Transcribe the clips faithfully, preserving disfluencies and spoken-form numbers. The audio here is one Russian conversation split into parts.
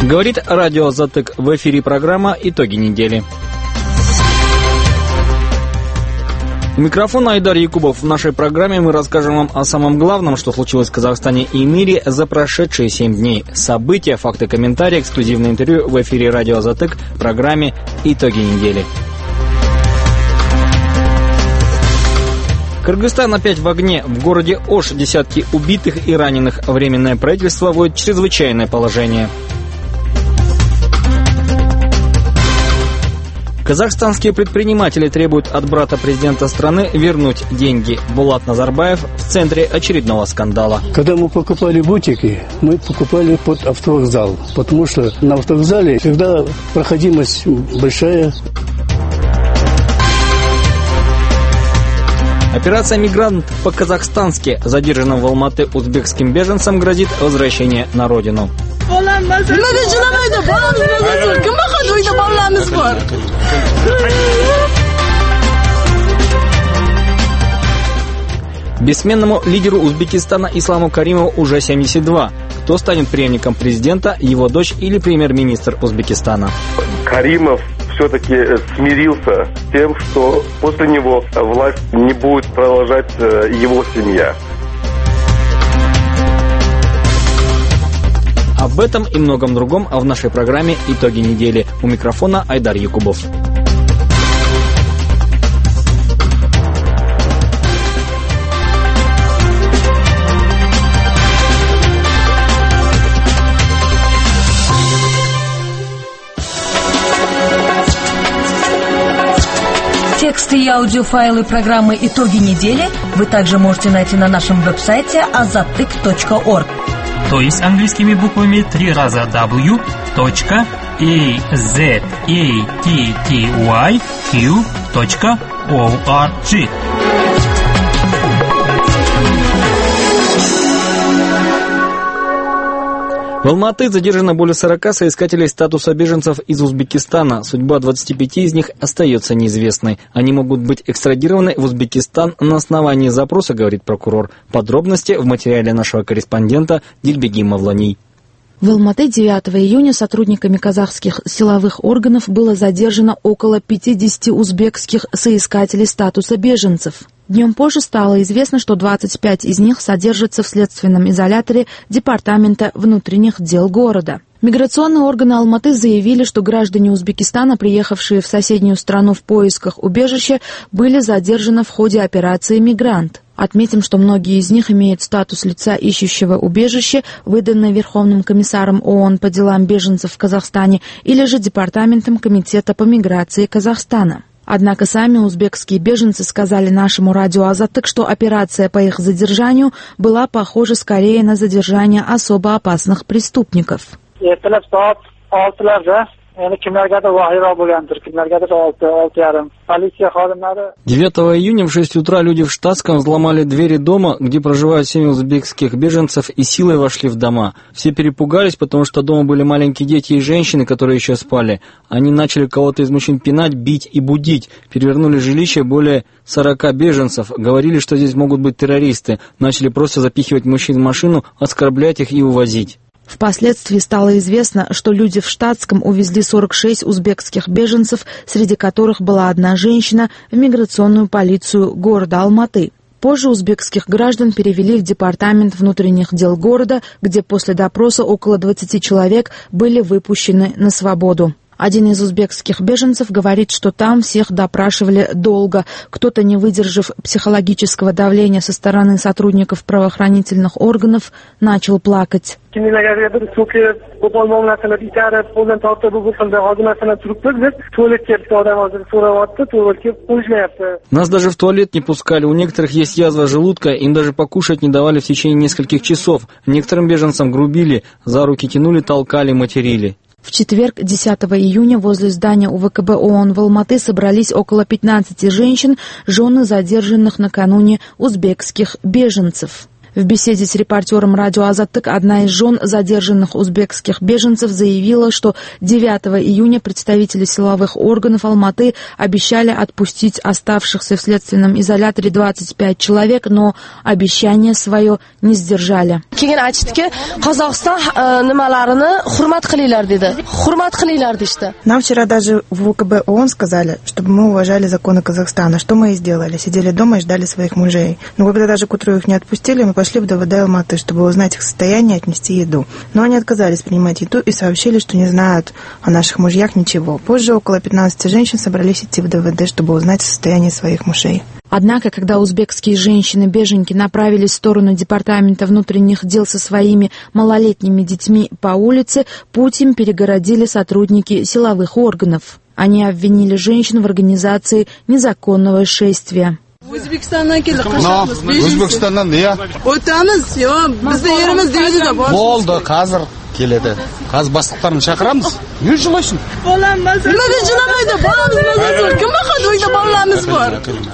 Говорит радио Азатык. В эфире программа «Итоги недели». У микрофона Айдар Якубов. В нашей программе мы расскажем вам о самом главном, что случилось в Казахстане и мире за прошедшие семь дней. События, факты, комментарии, эксклюзивное интервью в эфире радио Азатык в программе «Итоги недели». Кыргызстан опять в огне. В городе Ош десятки убитых и раненых. Временное правительство вводит чрезвычайное положение. Казахстанские предприниматели требуют от брата президента страны вернуть деньги. Булат Назарбаев в центре очередного скандала. Когда мы покупали бутики, мы покупали под автовокзал, потому что на автовокзале всегда проходимость большая. Операция «Мигрант» по-казахстански. Задержанным в Алматы узбекским беженцам грозит возвращение на родину. Бессменному лидеру Узбекистана Исламу Каримову уже семьдесят два. Кто станет преемником президента, его дочь или премьер-министр Узбекистана? Каримов все-таки смирился с тем, что после него власть не будет продолжать его семья. Об этом и многом другом в нашей программе «Итоги недели». У микрофона Айдар Якубов. Тексты и аудиофайлы программы «Итоги недели» вы также можете найти на нашем веб-сайте азатык точка орг. То есть английскими буквами три раза дабл-ю точка азаттык точка орг. В Алматы задержано более сорока соискателей статуса беженцев из Узбекистана. Судьба двадцати пяти из них остается неизвестной. Они могут быть экстрадированы в Узбекистан на основании запроса, говорит прокурор. Подробности в материале нашего корреспондента Дильбеги Мавлани. В Алматы девятого июня сотрудниками казахских силовых органов было задержано около пятидесяти узбекских соискателей статуса беженцев. Днем позже стало известно, что двадцать пять из них содержатся в следственном изоляторе Департамента внутренних дел города. Миграционные органы Алматы заявили, что граждане Узбекистана, приехавшие в соседнюю страну в поисках убежища, были задержаны в ходе операции «Мигрант». Отметим, что многие из них имеют статус лица, ищущего убежище, выданный Верховным комиссаром ООН по делам беженцев в Казахстане или же Департаментом Комитета по миграции Казахстана. Однако сами узбекские беженцы сказали нашему радио Азатык, что операция по их задержанию была похожа скорее на задержание особо опасных преступников. девятого июня в шесть утра люди в штатском взломали двери дома, где проживают семьи узбекских беженцев, и силой вошли в дома. Все перепугались, потому что дома были маленькие дети и женщины, которые еще спали. Они начали кого-то из мужчин пинать, бить и будить. Перевернули жилище более сорока беженцев. Говорили, что здесь могут быть террористы. Начали просто запихивать мужчин в машину, оскорблять их и увозить. Впоследствии стало известно, что люди в штатском увезли сорок шесть узбекских беженцев, среди которых была одна женщина, в миграционную полицию города Алматы. Позже узбекских граждан перевели в Департамент внутренних дел города, где после допроса около двадцати человек были выпущены на свободу. Один из узбекских беженцев говорит, что там всех допрашивали долго. Кто-то, не выдержав психологического давления со стороны сотрудников правоохранительных органов, начал плакать. Нас даже в туалет не пускали. У некоторых есть язва желудка, им даже покушать не давали в течение нескольких часов. Некоторым беженцам грубили, за руки тянули, толкали, материли. В четверг, десятого июня, возле здания УВКБ ООН в Алматы собрались около пятнадцати женщин, жены задержанных накануне узбекских беженцев. В беседе с репортером радио «Азаттык» одна из жен задержанных узбекских беженцев заявила, что девятого июня представители силовых органов Алматы обещали отпустить оставшихся в следственном изоляторе двадцать пять человек, но обещание свое не сдержали. Нам вчера даже в УКБ ООН сказали, чтобы мы уважали законы Казахстана. Что мы и сделали. Сидели дома и ждали своих мужей. Но когда даже к утру их не отпустили, мы пошли в ДВД Алматы, чтобы узнать их состояние и отнести еду. Но они отказались принимать еду и сообщили, что не знают о наших мужьях ничего. Позже около пятнадцати женщин собрались идти в ДВД, чтобы узнать состояние своих мужей. Однако, когда узбекские женщины-беженки направились в сторону департамента внутренних дел со своими малолетними детьми по улице, путь им перегородили сотрудники силовых органов. Они обвинили женщин в организации незаконного шествия. O'zbekistondan keldik, qashqamiz. O'zbekistondan deya. O'tamiz, yo, bizning yerimiz deydi-da bor. Bo'ldi, hozir keladi. Hozir boshliqlarni chaqiramiz. Yur jilaysin. Bolamiz. Nimaga jilamaydi? Bolamiz. Kim baqadi uyda bolalarimiz bor.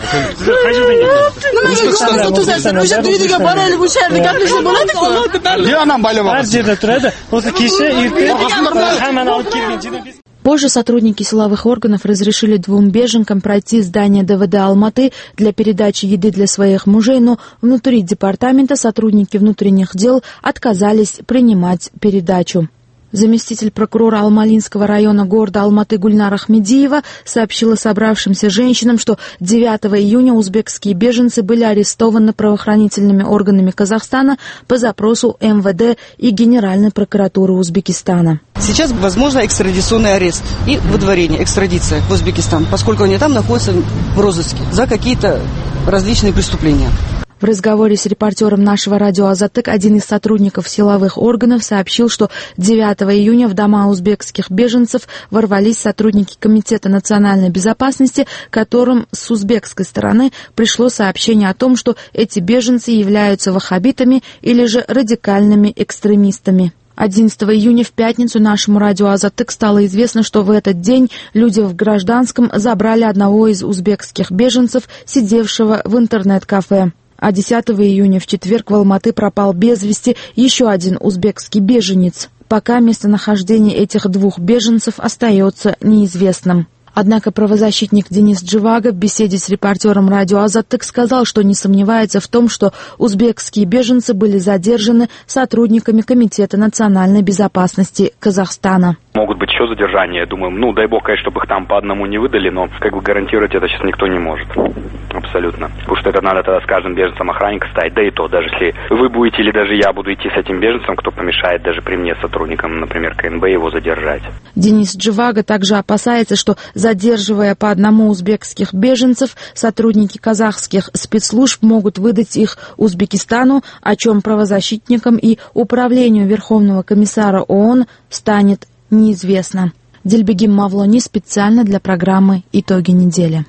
Nimaga ko'rsatib o'tasiz? O'sha uyga boraylik, o'sha yerda gaplashib bo'ladi-ku. Yo, anam bolam. Har yerda turadi. O'zi kecha, erta hammani olib kelgan. Позже сотрудники силовых органов разрешили двум беженкам пройти здание ДВД Алматы для передачи еды для своих мужей, но внутри департамента сотрудники внутренних дел отказались принимать передачу. Заместитель прокурора Алмалинского района города Алматы Гульнар Ахмедиева сообщила собравшимся женщинам, что девятого июня узбекские беженцы были арестованы правоохранительными органами Казахстана по запросу эм вэ дэ и Генеральной прокуратуры Узбекистана. Сейчас возможно экстрадиционный арест и выдворение, экстрадиция в Узбекистан, поскольку они там находятся в розыске за какие-то различные преступления. В разговоре с репортером нашего радио «Азаттык» один из сотрудников силовых органов сообщил, что девятого июня в дома узбекских беженцев ворвались сотрудники Комитета национальной безопасности, которым с узбекской стороны пришло сообщение о том, что эти беженцы являются ваххабитами или же радикальными экстремистами. одиннадцатого июня в пятницу нашему радио «Азаттык» стало известно, что в этот день люди в гражданском забрали одного из узбекских беженцев, сидевшего в интернет-кафе. А десятого июня в четверг в Алматы пропал без вести еще один узбекский беженец. Пока местонахождение этих двух беженцев остается неизвестным. Однако правозащитник Денис Дживага в беседе с репортером радио «Азаттык» сказал, что не сомневается в том, что узбекские беженцы были задержаны сотрудниками Комитета национальной безопасности Казахстана. Могут быть еще задержания, думаем, ну дай бог, конечно, чтобы их там по одному не выдали, но как бы гарантировать это сейчас никто не может. Абсолютно. Потому что это надо тогда с каждым беженцем охранника ставить, да и то, даже если вы будете или даже я буду идти с этим беженцем, кто помешает даже при мне сотрудникам, например, ка эн бэ, его задержать. Денис Дживага также опасается, что задерживая по одному узбекских беженцев, сотрудники казахских спецслужб могут выдать их Узбекистану, о чем правозащитникам и Управлению Верховного комиссара ООН станет неизвестно. Дильбегим Мавлони специально для программы «Итоги недели».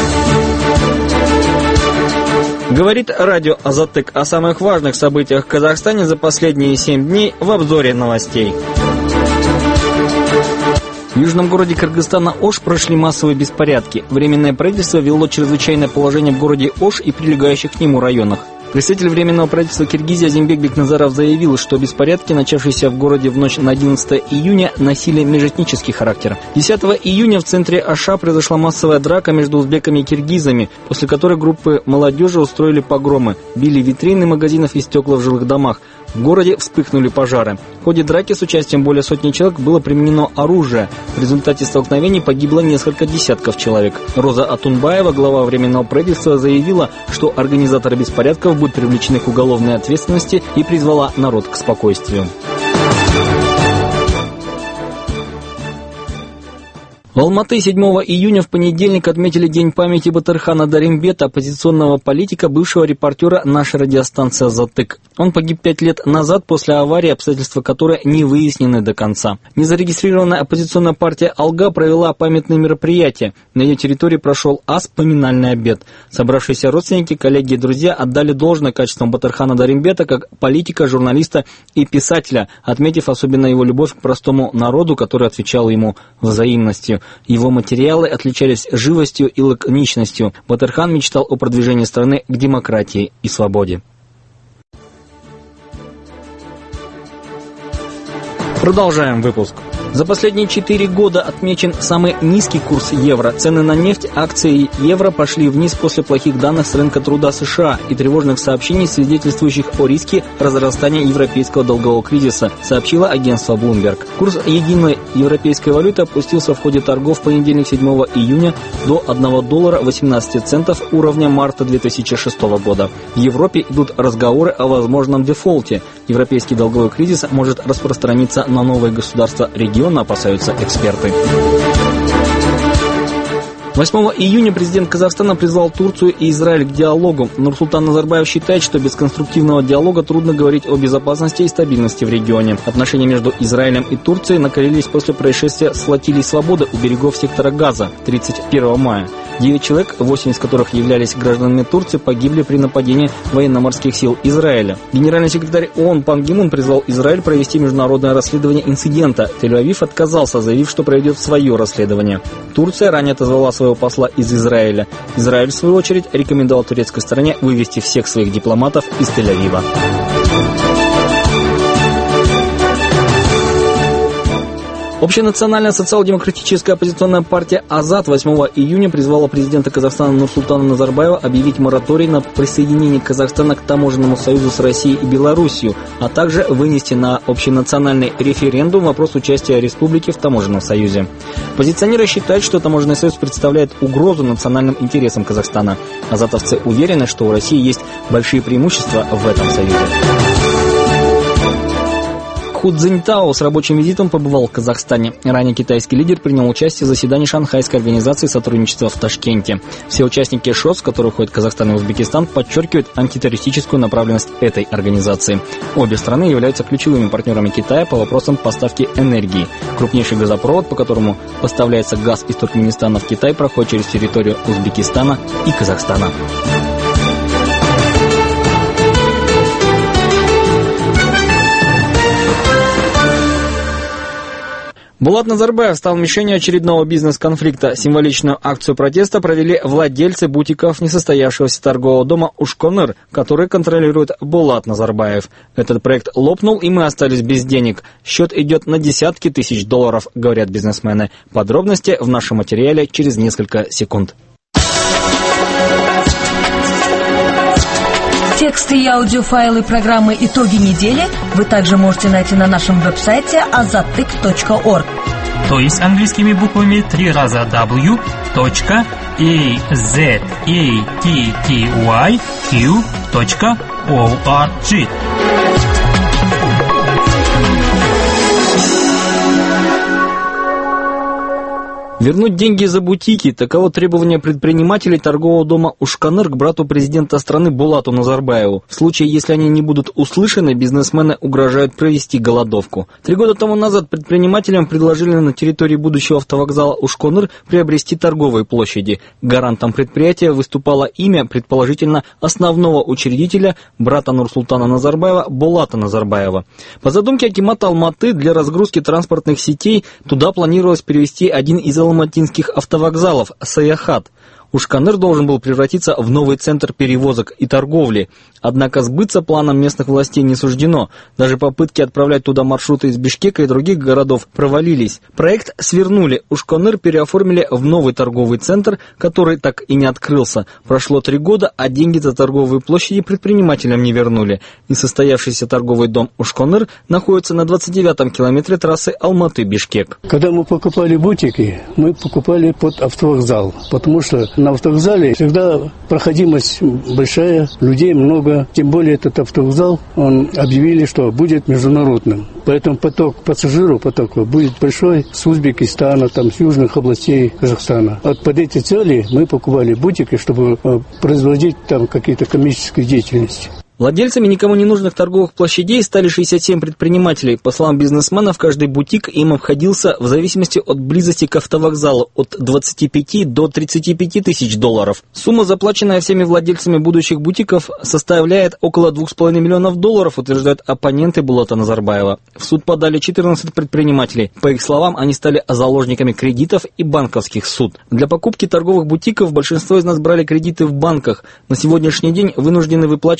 Говорит радио «Азаттык» о самых важных событиях в Казахстане за последние семь дней в обзоре новостей. В южном городе Кыргызстана Ош прошли массовые беспорядки. Временное правительство ввело чрезвычайное положение в городе Ош и прилегающих к нему районах. Представитель Временного правительства Киргизии Азимбек Бекназаров заявил, что беспорядки, начавшиеся в городе в ночь на одиннадцатое июня, носили межэтнический характер. десятого июня в центре Оша произошла массовая драка между узбеками и киргизами, после которой группы молодежи устроили погромы, били витрины магазинов и стекла в жилых домах. В городе вспыхнули пожары. В ходе драки с участием более сотни человек было применено оружие. В результате столкновений погибло несколько десятков человек. Роза Атунбаева, глава Временного правительства, заявила, что организаторы беспорядков будут привлечены к уголовной ответственности и призвала народ к спокойствию. В Алматы седьмого июня в понедельник отметили День памяти Батырхана Даримбета, оппозиционного политика, бывшего репортера нашей радиостанции «Азаттык». Он погиб пять лет назад после аварии, обстоятельства которой не выяснены до конца. Незарегистрированная оппозиционная партия «Алга» провела памятные мероприятия. На ее территории прошел ас поминальный обед. Собравшиеся родственники, коллеги и друзья отдали должное качествам Батырхана Даримбета как политика, журналиста и писателя, отметив особенно его любовь к простому народу, который отвечал ему взаимностью. Его материалы отличались живостью и лаконичностью. Батырхан мечтал о продвижении страны к демократии и свободе. Продолжаем выпуск. За последние четыре года отмечен самый низкий курс евро. Цены на нефть, акции евро пошли вниз после плохих данных с рынка труда США и тревожных сообщений, свидетельствующих о риске разрастания европейского долгового кризиса, сообщило агентство Bloomberg. Курс единой европейской валюты опустился в ходе торгов в понедельник седьмого июня до одного доллара восемнадцати центов уровня марта две тысячи шестого года. В Европе идут разговоры о возможном дефолте. Европейский долговой кризис может распространиться на новые государства региона, опасаются эксперты. восьмого июня президент Казахстана призвал Турцию и Израиль к диалогу. Нурсултан Назарбаев считает, что без конструктивного диалога трудно говорить о безопасности и стабильности в регионе. Отношения между Израилем и Турцией накалились после происшествия с флотилией «Свободы» у берегов сектора Газа тридцать первого мая. Девять человек, восемь из которых являлись гражданами Турции, погибли при нападении военно-морских сил Израиля. Генеральный секретарь ООН Пан Ги Мун призвал Израиль провести международное расследование инцидента. Тель-Авив отказался, заявив, что проведет свое расследование. Турция ранее отозвала своего посла из Израиля. Израиль, в свою очередь, рекомендовал турецкой стороне вывести всех своих дипломатов из Тель-Авива. Общенациональная социал-демократическая оппозиционная партия «Азат» восьмого июня призвала президента Казахстана Нурсултана Назарбаева объявить мораторий на присоединение Казахстана к таможенному союзу с Россией и Белоруссией, а также вынести на общенациональный референдум вопрос участия республики в таможенном союзе. Оппозиционеры считают, что таможенный союз представляет угрозу национальным интересам Казахстана. Азатовцы уверены, что у России есть большие преимущества в этом союзе. Ху Цзиньтао с рабочим визитом побывал в Казахстане. Ранее китайский лидер принял участие в заседании Шанхайской организации сотрудничества в Ташкенте. Все участники ШОС, в которые входят Казахстан и Узбекистан, подчеркивают антитеррористическую направленность этой организации. Обе страны являются ключевыми партнерами Китая по вопросам поставки энергии. Крупнейший газопровод, по которому поставляется газ из Туркменистана в Китай, проходит через территорию Узбекистана и Казахстана. Булат Назарбаев стал мишенью очередного бизнес-конфликта. Символичную акцию протеста провели владельцы бутиков несостоявшегося торгового дома «Ушконыр», который контролирует Булат Назарбаев. Этот проект лопнул, и мы остались без денег. Счет идет на десятки тысяч долларов, говорят бизнесмены. Подробности в нашем материале через несколько секунд. Тексты и аудиофайлы программы «Итоги недели» вы также можете найти на нашем веб-сайте азаттык точка орг. То есть английскими буквами три раза дабл ю точка азаттык точка орг. Вернуть деньги за бутики – таково требование предпринимателей торгового дома «Ушконыр» к брату президента страны Булату Назарбаеву. В случае, если они не будут услышаны, бизнесмены угрожают провести голодовку. Три года тому назад предпринимателям предложили на территории будущего автовокзала «Ушконыр» приобрести торговые площади. Гарантом предприятия выступало имя, предположительно, основного учредителя, брата Нурсултана Назарбаева, Булата Назарбаева. По задумке акимата Алматы, для разгрузки транспортных сетей туда планировалось перевести один из алматинских автовокзалов – Саяхат. Ушконыр должен был превратиться в новый центр перевозок и торговли. Однако сбыться планам местных властей не суждено. Даже попытки отправлять туда маршруты из Бишкека и других городов провалились. Проект свернули. Ушконыр переоформили в новый торговый центр, который так и не открылся. Прошло три года, а деньги за торговые площади предпринимателям не вернули. Несостоявшийся торговый дом Ушконыр находится на двадцать девятом километре трассы Алматы-Бишкек. Когда мы покупали бутики, мы покупали под автовокзал, потому что на автовокзале всегда проходимость большая, людей много. Тем более этот автовокзал, он объявили, что будет международным. Поэтому поток пассажиров потока будет большой с Узбекистана, там, с южных областей Казахстана. Вот под эти цели мы покупали бутики, чтобы производить там какие-то коммерческие деятельности. Владельцами никому не нужных торговых площадей стали шестьдесят семь предпринимателей. По словам бизнесменов, каждый бутик им обходился в зависимости от близости к автовокзалу от двадцати пяти до тридцати пяти тысяч долларов. Сумма, заплаченная всеми владельцами будущих бутиков, составляет около двух с половиной миллионов долларов, утверждают оппоненты Булата Назарбаева. В суд подали четырнадцать предпринимателей. По их словам, они стали заложниками кредитов и банковских суд. Для покупки торговых бутиков большинство из нас брали кредиты в банках. На сегодняшний день вынуждены выплачивать большие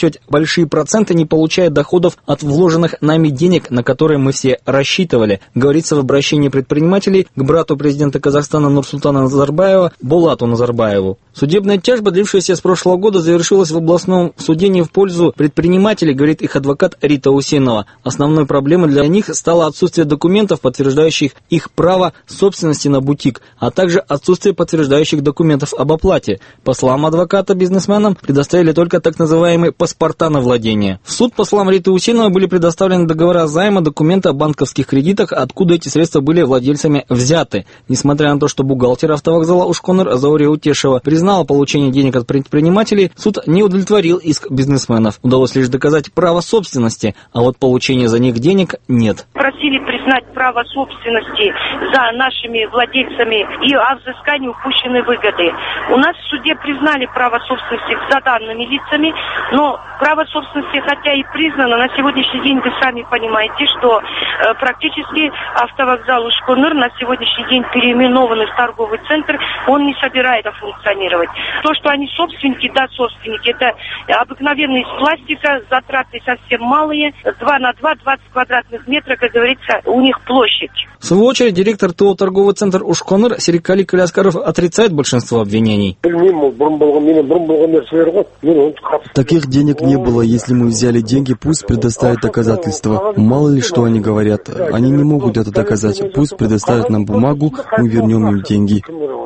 большие проценты, не получая доходов от вложенных нами денег, на которые мы все рассчитывали, говорится в обращении предпринимателей к брату президента Казахстана Нурсултана Назарбаева Булату Назарбаеву. Судебная тяжба, длившаяся с прошлого года, завершилась в областном суде не в пользу предпринимателей, говорит их адвокат Рита Усенова. Основной проблемой для них стало отсутствие документов, подтверждающих их право собственности на бутик, а также отсутствие подтверждающих документов об оплате. По словам адвоката, бизнесменам предоставили только так называемые паспорта на владение. В суд, по словам Риты Усеновой, были предоставлены договора займа, документы о банковских кредитах, откуда эти средства были владельцами взяты. Несмотря на то, что бухгалтер автовокзала Ушконыр Заурия Утешева признала получение денег от предпринимателей, суд не удовлетворил иск бизнесменов. Удалось лишь доказать право собственности, а вот получения за них денег нет. Просили признать право собственности за нашими владельцами и о взыскании упущенной выгоды. У нас в суде признали право собственности за данными лицами, но право собственности, хотя и признано, на сегодняшний день вы сами понимаете, что э, практически автовокзал Ушконыр на сегодняшний день переименованный в торговый центр, он не собирается функционировать. То, что они собственники, да, собственники, это обыкновенный из пластика, затраты совсем малые, два на два, двадцать квадратных метров, как говорится, у них площадь. В свою очередь, директор ТО «Торговый центр Ушконыр» Серикали Каляскаров отрицает большинство обвинений. Таких денег не было. Если мы взяли деньги, пусть предоставят доказательства. Мало ли что они говорят. Они не могут это доказать. Пусть предоставят нам бумагу, мы вернем им деньги.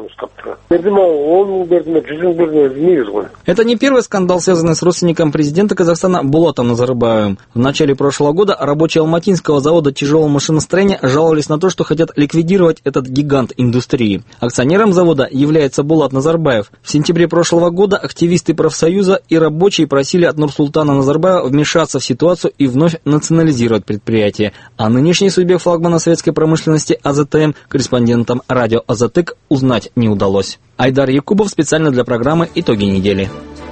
Это не первый скандал, связанный с родственником президента Казахстана Булатом Назарбаевым. В начале прошлого года рабочие Алматинского завода тяжелого машиностроения жаловались на то, что хотят ликвидировать этот гигант индустрии. Акционером завода является Булат Назарбаев. В сентябре прошлого года активисты профсоюза и рабочие просили от Нурсултана Назарбаева вмешаться в ситуацию и вновь национализировать предприятие. О нынешней судьбе флагмана советской промышленности АЗТМ корреспондентам радио Азатык узнать не удалось. Айдар Якубов специально для программы «Итоги недели».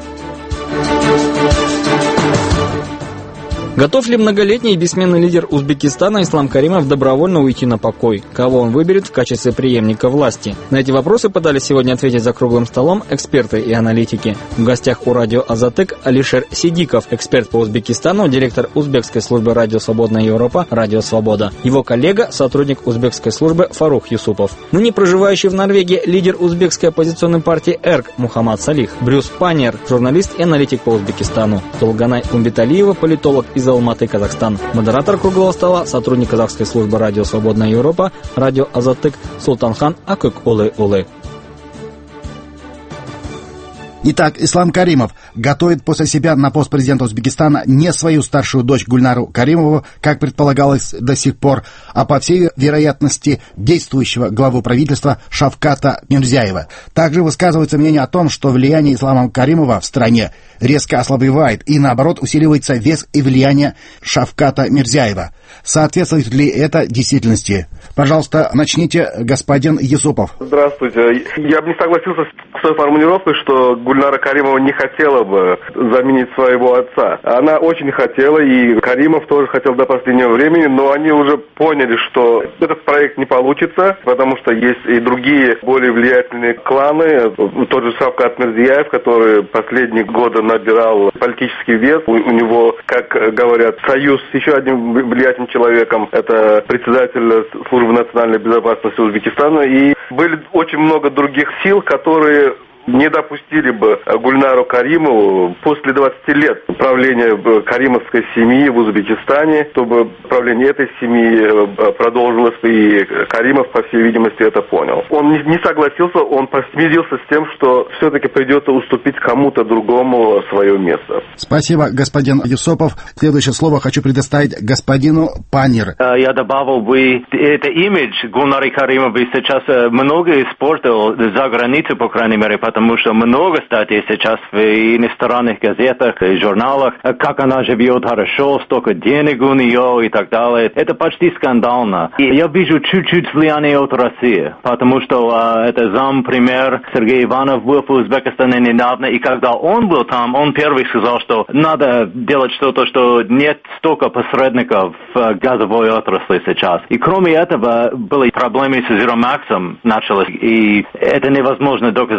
Готов ли многолетний и бессменный лидер Узбекистана Ислам Каримов добровольно уйти на покой? Кого он выберет в качестве преемника власти? На эти вопросы пытались сегодня ответить за круглым столом эксперты и аналитики. В гостях у радио Азатык Алишер Сидиков, эксперт по Узбекистану, директор узбекской службы «Радио Свободная Европа» «Радио Свобода». Его коллега, сотрудник узбекской службы Фарух Юсупов. Ныне проживающий в Норвегии лидер узбекской оппозиционной партии «Эрк» Мухаммад Салих. Брюс Панер, журналист и аналитик по Узбекистану. Толганай Умбеталиева, политолог из Алматы, Казахстан. Модератор круглого стола, сотрудник казахской службы «Радио Свободная Европа», «Радио Азатык» Султанхан Акык-Улы-Улы. Итак, Ислам Каримов готовит после себя на пост президента Узбекистана не свою старшую дочь Гульнару Каримову, как предполагалось до сих пор, а по всей вероятности действующего главу правительства Шавката Мирзияева. Также высказывается мнение о том, что влияние Ислама Каримова в стране резко ослабевает и наоборот усиливается вес и влияние Шавката Мирзияева. Соответствует ли это действительности? Пожалуйста, начните, господин Юсупов. Здравствуйте. Я бы не согласился с той формулировкой, что Гульнара Каримова не хотела бы заменить своего отца. Она очень хотела, и Каримов тоже хотел до последнего времени, но они уже поняли, что этот проект не получится, потому что есть и другие более влиятельные кланы. Тот же Шавкат Мирзияев, который последние годы набирал политический вес. У, у него, как говорят, союз с еще одним влиятельным человеком. Это председатель службы национальной безопасности Узбекистана. И были очень много других сил, которые не допустили бы Гульнару Каримову после двадцати лет правления каримовской семьи в Узбекистане, чтобы правление этой семьи продолжилось, и Каримов, по всей видимости, это понял. Он не согласился, он смирился с тем, что все-таки придется уступить кому-то другому свое место. Спасибо, господин Юсупов. Следующее слово хочу предоставить господину Панер. Я добавил бы, это имидж Гульнары Каримовой сейчас много испортил за границей, по крайней мере, потому что много статей сейчас в иностранных газетах и журналах, как она живет хорошо, столько денег у нее и так далее. Это почти скандально. И я вижу чуть-чуть влияние от России, потому что а, это зампремьер Сергей Иванов был в Узбекистане недавно, и когда он был там, он первый сказал, что надо делать что-то, что нет столько посредников в газовой отрасли сейчас. И кроме этого, были проблемы с Zero Max'ом начались, и это невозможно доказать сто процентов.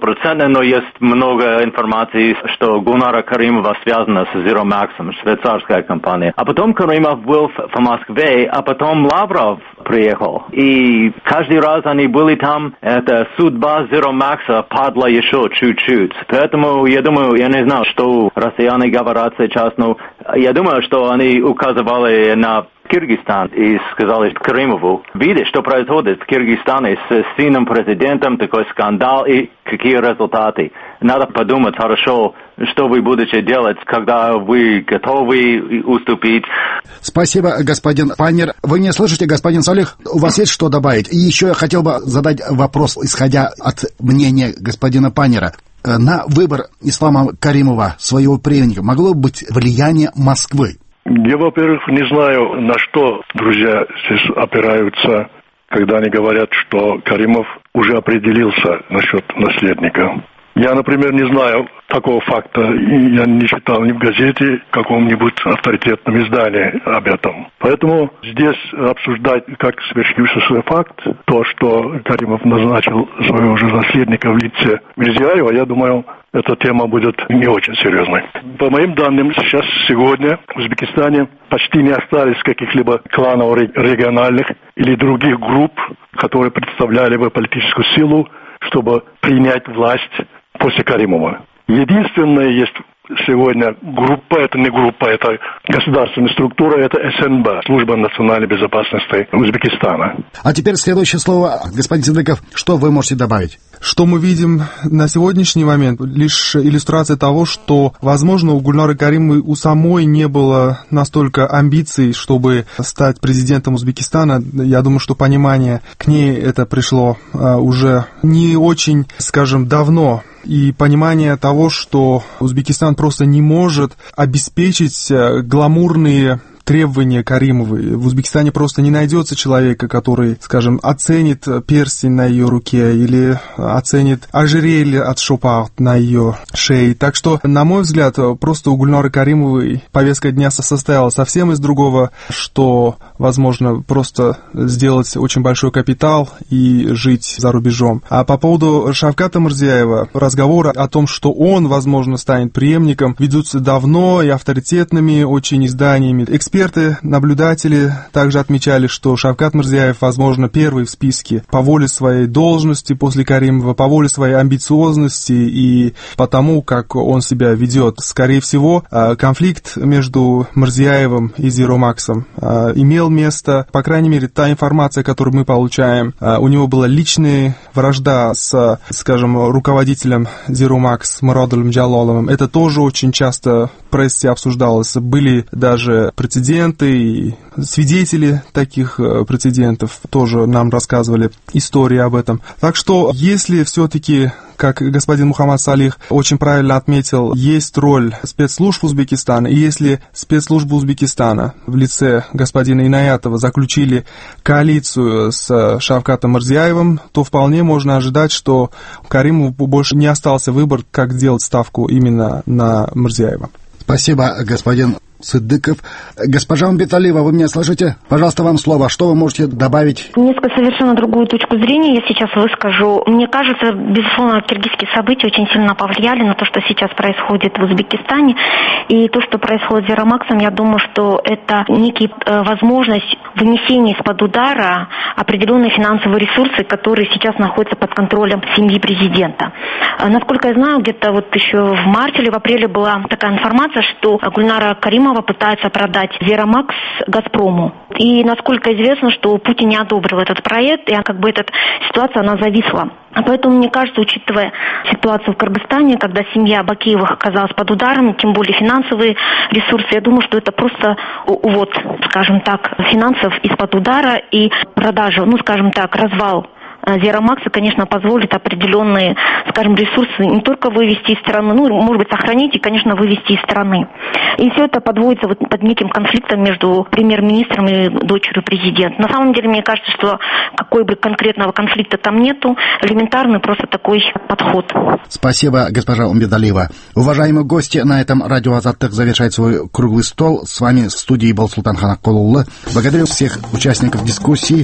стопроцентно, но есть много информации, что Гульнара Каримова связана с Zero Max, швейцарская компания. А потом Каримов был в Москве, а потом Лавров приехал. И каждый раз они были там, эта судьба Zero Max падла еще чуть-чуть. Поэтому я думаю, я не знаю, что россияне говорят сейчас, но я думаю, что они указывали на Киргизстан и сказали Каримову: видишь, что происходит в Киргизстане с сыном президентом, такой скандал и какие результаты. Надо подумать хорошо, что вы будете делать, когда вы готовы уступить. Спасибо, господин Панер. Вы не слышите, господин Салих? У вас есть что добавить? И еще я хотел бы задать вопрос, исходя от мнения господина Панера. На выбор Ислама Каримова, своего преемника, могло быть влияние Москвы? Я, во-первых, не знаю, на что друзья здесь опираются, когда они говорят, что Каримов уже определился насчет наследника. Я, например, не знаю такого факта, и я не читал ни в газете, в каком-нибудь авторитетном издании об этом. Поэтому здесь обсуждать как свершившийся факт, то, что Каримов назначил своего же наследника в лице Мирзияева, я думаю, эта тема будет не очень серьезной. По моим данным, сейчас, сегодня в Узбекистане почти не осталось каких-либо кланов региональных или других групп, которые представляли бы политическую силу, чтобы принять власть после Каримова. Единственное есть сегодня группа, это не группа, это государственная структура, это эс эн бэ, Служба национальной безопасности Узбекистана. А теперь следующее слово, господин Сидыков, что вы можете добавить? Что мы видим на сегодняшний момент? Лишь иллюстрация того, что, возможно, у Гульнары Каримовой у самой не было настолько амбиций, чтобы стать президентом Узбекистана. Я думаю, что понимание к ней это пришло а, уже не очень, скажем, давно. И понимание того, что Узбекистан просто не может обеспечить гламурные требования Каримовой. В Узбекистане просто не найдется человека, который, скажем, оценит перстень на ее руке или оценит ожерелье от Шопарт на ее шее. Так что, на мой взгляд, просто у Гульнары Каримовой повестка дня состояла совсем из другого, что, возможно, просто сделать очень большой капитал и жить за рубежом. А по поводу Шавката Мирзияева, разговоры о том, что он, возможно, станет преемником, ведутся давно и авторитетными очень изданиями. Эксперты, наблюдатели также отмечали, что Шавкат Мирзияев, возможно, первый в списке по воле своей должности после Каримова, по воле своей амбициозности и по тому, как он себя ведет. Скорее всего, конфликт между Мирзияевым и Zero Max имел место, по крайней мере, та информация, которую мы получаем. У него была личная вражда с, скажем, руководителем Zero Max Мурадулем Джалаловым. Это тоже очень часто в прессе обсуждалось. Были даже прецеденты и свидетели таких прецедентов тоже нам рассказывали истории об этом. Так что, если все-таки, как господин Мухаммад Салих очень правильно отметил, есть роль спецслужб Узбекистана, и если спецслужбы Узбекистана в лице господина Инаятова заключили коалицию с Шавкатом Мирзияевым, то вполне можно ожидать, что Каримову больше не остался выбор, как делать ставку именно на Мирзияева. Спасибо, господин Сыдыков. Госпожа Умбеталиева, вы меня слышите? Пожалуйста, вам слово. Что вы можете добавить? Несколько совершенно другую точку зрения я сейчас выскажу. Мне кажется, безусловно, киргизские события очень сильно повлияли на то, что сейчас происходит в Узбекистане. И то, что происходит с Zero Max, я думаю, что это некая возможность вынесения из-под удара определенные финансовые ресурсы, которые сейчас находятся под контролем семьи президента. Насколько я знаю, где-то вот еще в марте или в апреле была такая информация, что Гульнара Каримова пытается продать Zero Max Газпрому. И насколько известно, что Путин не одобрил этот проект, и как бы эта ситуация, она зависла. Поэтому, мне кажется, учитывая ситуацию в Кыргызстане, когда семья Бакиевых оказалась под ударом, тем более финансовые ресурсы, я думаю, что это просто увод, скажем так, финансов из-под удара и продажа, ну, скажем так, развал Zero Max, конечно, позволит определенные, скажем, ресурсы не только вывести из страны, ну, может быть, сохранить и, конечно, вывести из страны. И все это подводится вот под неким конфликтом между премьер-министром и дочерью президента. На самом деле, мне кажется, что какой бы конкретного конфликта там нету, элементарный просто такой подход. Спасибо, госпожа Умбеталиева. Уважаемые гости, на этом радио Азаттык завершает свой круглый стол. С вами в студии был Султан Ханаккулуллы. Благодарю всех участников дискуссии.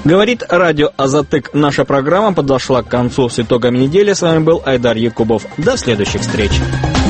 Говорит радио Азатык. Наша программа подошла к концу. С итогами недели с вами был Айдар Якубов. До следующих встреч.